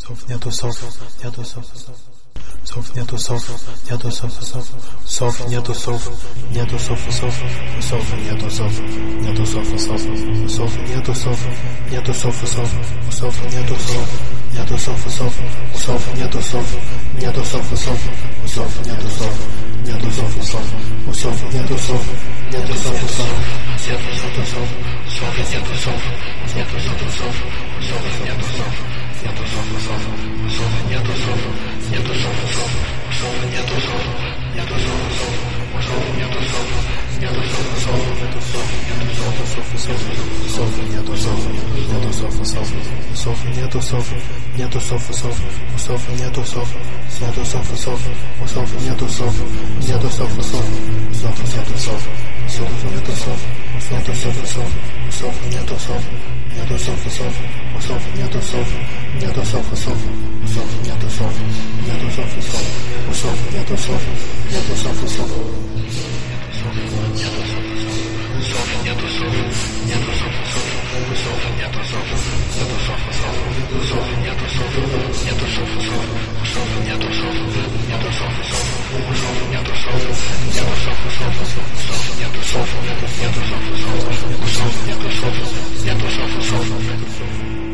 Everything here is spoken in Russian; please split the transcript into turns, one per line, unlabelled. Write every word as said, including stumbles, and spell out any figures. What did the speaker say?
Сов нету сов, нету сов, сов нету сов, нету сов, сов, сов нету сов, нету сов, сов, сов нету сов, нету сов, сов, сов нету сов, нету сов, сов, сов нету сов, нету сов, сов, сов нету сов, нету сов, сов, сов нету сов, нету сов, сов, сов нету сов, нету сов, сов, нету сов, сов нету сов, нету сов, сов, сов нету сов. Нету софа, софа, софа, нету софа, нету софа, софа, софа, нету софа, нету софа, софа, софа, нету софа, нету софа, софа, нету софа, нету софа, софа, софа, нету софа, нету софа, софа, софа, нету софа, нету софа, софа, софа, нету софа, нету софа, софа, софа, нету софа, софа, нету софа, нету софа, софа, софа, нету софа, нету софа, софа, софа, нету софа, нету софа, софа, софа, нету софа, нету софа, софа, софа, нету софа, нету софа, софа, софа, нету софа, нету софа, софа, софа, нету софа, нету софа, софа, софа, нету софа, нету софа, софа, софа, нету софа, нету софа, софа, софа, нету софа, нету софа, софа, софа, нету софа, нету софа, софа, нету софа, нету софа, нету софа, софа.